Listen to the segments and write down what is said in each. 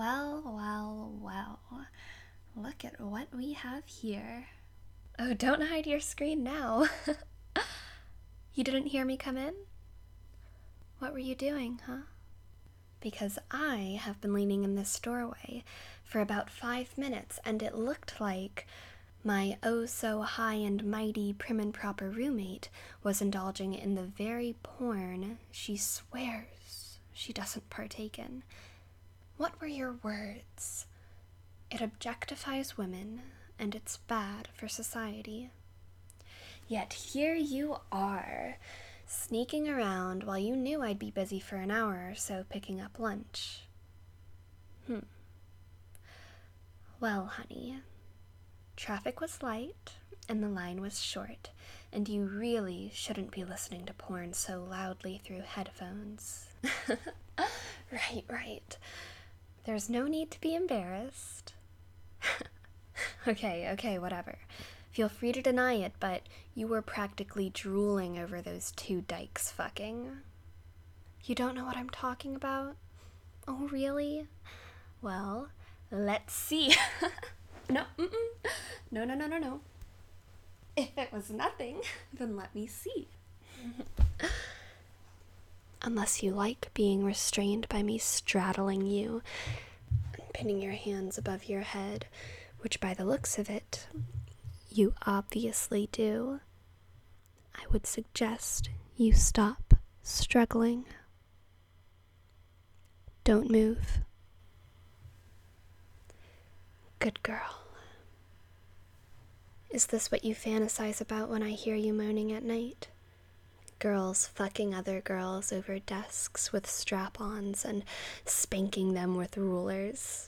Well. Look at what we have here. Oh, don't hide your screen now. You didn't hear me come in? What were you doing, huh? Because I have been leaning in this doorway for about 5 minutes, and it looked like my oh-so-high and mighty prim and proper roommate was indulging in the very porn she swears she doesn't partake in. What were your words? It objectifies women, and it's bad for society. Yet here you are, sneaking around while you knew I'd be busy for an hour or so picking up lunch. Well, honey, traffic was light and the line was short, and you really shouldn't be listening to porn so loudly through headphones. Right. There's no need to be embarrassed. Okay, whatever. Feel free to deny it, but you were practically drooling over those two dykes fucking. You don't know what I'm talking about? Oh, really? Well, let's see. No. If it was nothing, then let me see. Unless you like being restrained by me straddling you and pinning your hands above your head, which by the looks of it, you obviously do. I would suggest you stop struggling. Don't move. Good girl. Is this what you fantasize about when I hear you moaning at night? Girls fucking other girls over desks with strap-ons and spanking them with rulers.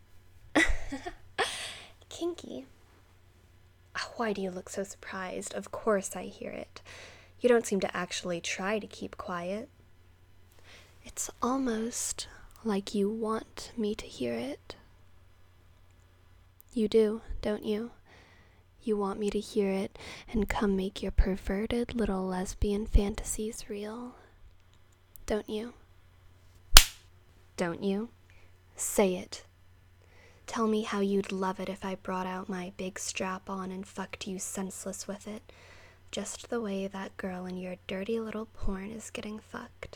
Kinky. Why do you look so surprised? Of course I hear it. You don't seem to actually try to keep quiet. It's almost like you want me to hear it. You do, don't you? You want me to hear it and come make your perverted little lesbian fantasies real. Don't you? Don't you? Say it. Tell me how you'd love it if I brought out my big strap-on and fucked you senseless with it, just the way that girl in your dirty little porn is getting fucked.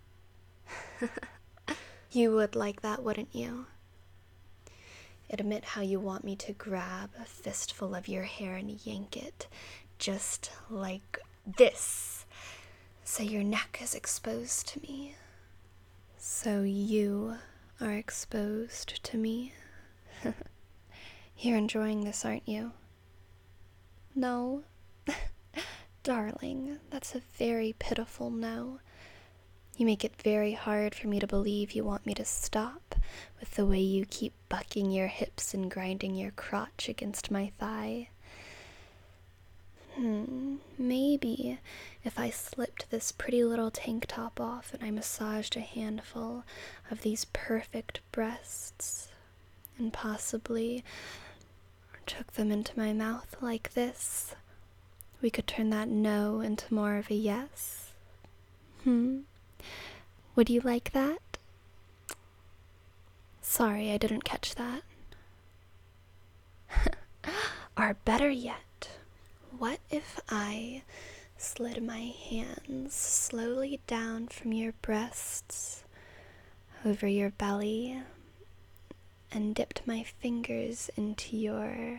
You would like that, wouldn't you? Admit how you want me to grab a fistful of your hair and yank it, just like this. So your neck is exposed to me. So you are exposed to me. You're enjoying this, aren't you? No? Darling, that's a very pitiful no. You make it very hard for me to believe you want me to stop with the way you keep bucking your hips and grinding your crotch against my thigh. Maybe if I slipped this pretty little tank top off and I massaged a handful of these perfect breasts and possibly took them into my mouth like this, we could turn that no into more of a yes. Would you like that? Sorry, I didn't catch that. Or better yet, what if I slid my hands slowly down from your breasts, over your belly, and dipped my fingers into your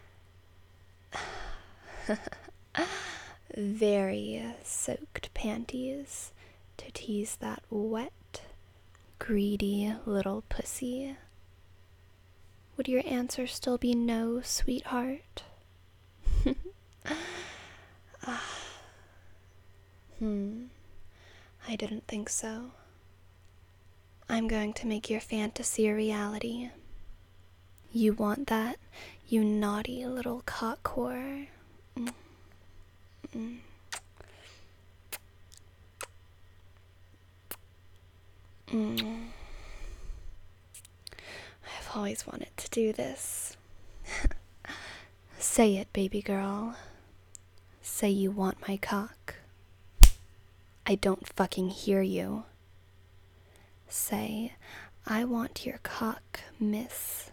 very soaked panties to tease that wet, greedy little pussy? Would your answer still be no, sweetheart? I didn't think so. I'm going to make your fantasy a reality. You want that, you naughty little cock whore? I've always wanted to do this. Say it, baby girl. Say you want my cock. I don't fucking hear you. Say, I want your cock, miss.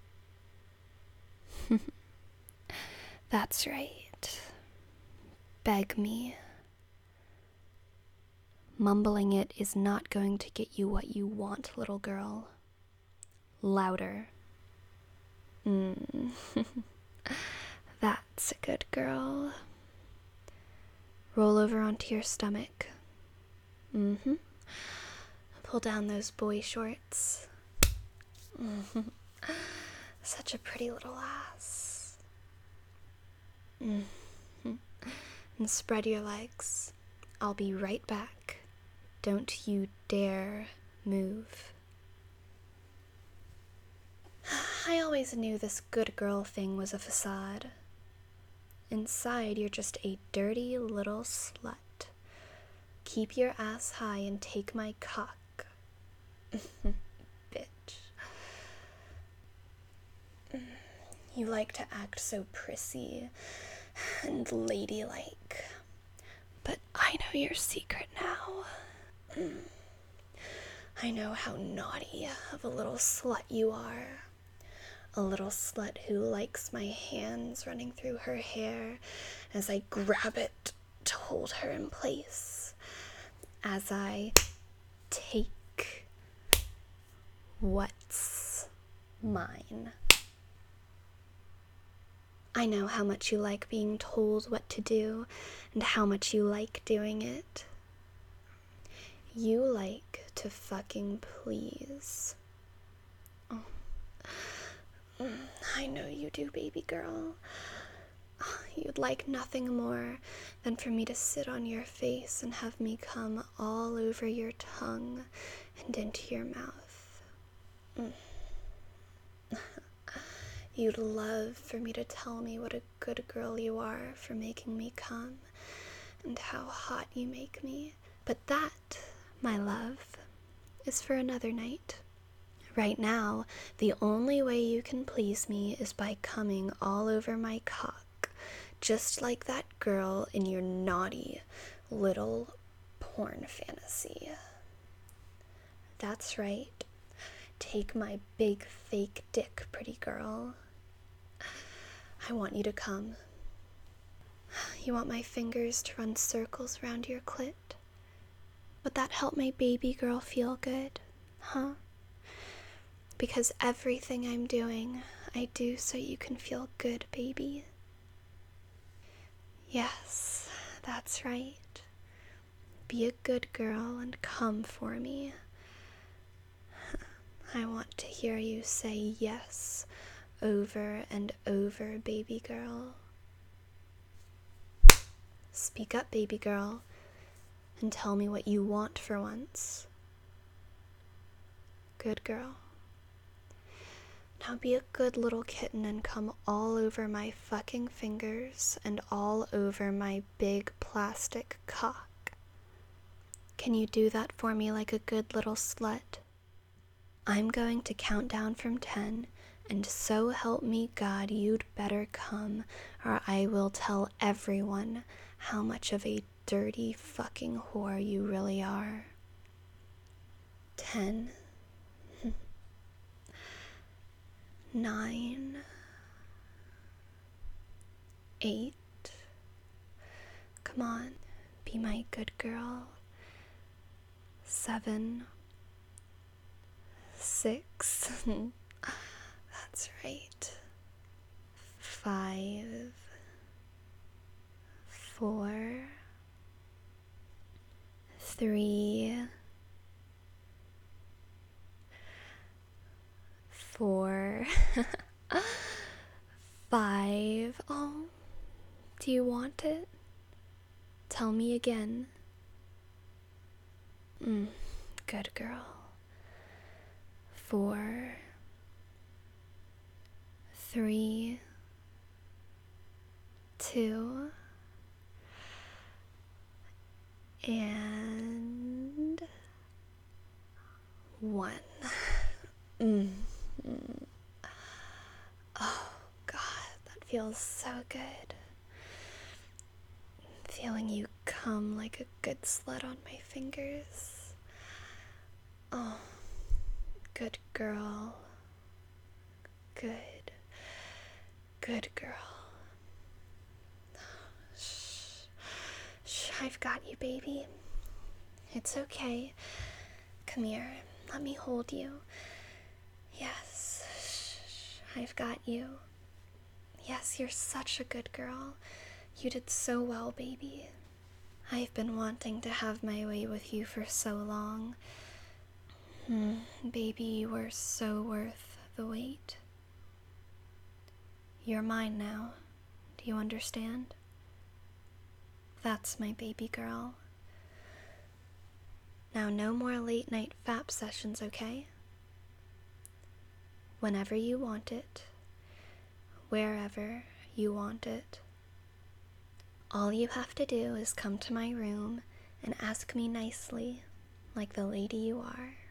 That's right. Beg me. Mumbling it is not going to get you what you want, little girl. Louder. That's a good girl. Roll over onto your stomach. Pull down those boy shorts. Such a pretty little ass. And spread your legs. I'll be right back. Don't you dare move. I always knew this good girl thing was a facade. Inside, you're just a dirty little slut. Keep your ass high and take my cock. Bitch. You like to act so prissy and ladylike. But I know your secret now. I know how naughty of a little slut you are. A little slut who likes my hands running through her hair as I grab it to hold her in place. As I take what's mine. I know how much you like being told what to do and how much you like doing it. You like to fucking please. Oh. I know you do, baby girl. You'd like nothing more than for me to sit on your face and have me come all over your tongue and into your mouth. You'd love for me to tell me what a good girl you are for making me come and how hot you make me. But that, my love, is for another night. Right now, the only way you can please me is by coming all over my cock, just like that girl in your naughty little porn fantasy. That's right. Take my big fake dick, pretty girl. I want you to come. You want my fingers to run circles around your clit? Would that help my baby girl feel good? Huh? Because everything I'm doing, I do so you can feel good, baby. Yes, that's right. Be a good girl and come for me. I want to hear you say yes over and over, baby girl. Speak up, baby girl, and tell me what you want for once. Good girl. Now be a good little kitten and come all over my fucking fingers and all over my big plastic cock. Can you do that for me like a good little slut? I'm going to count down from 10, and so help me God, you'd better come, or I will tell everyone how much of a dirty fucking whore you really are. 10. 9. 8. Come on, be my good girl. 7. 6. That's right. 5. 4. 3. 4. 5. Oh, do you want it? Tell me again. Good girl. 4. 3. 2. And 1. Oh God, that feels so good. Feeling you come like a good slut on my fingers. Oh, Good girl. Good. Good girl. Shh. Shh, I've got you, baby. It's okay. Come here. Let me hold you. Yes. Shh. I've got you. Yes, you're such a good girl. You did so well, baby. I've been wanting to have my way with you for so long. Baby, you were so worth the wait. You're mine now. Do you understand? That's my baby girl. Now, no more late night FAP sessions, okay? Whenever you want it, wherever you want it. All you have to do is come to my room and ask me nicely, like the lady you are.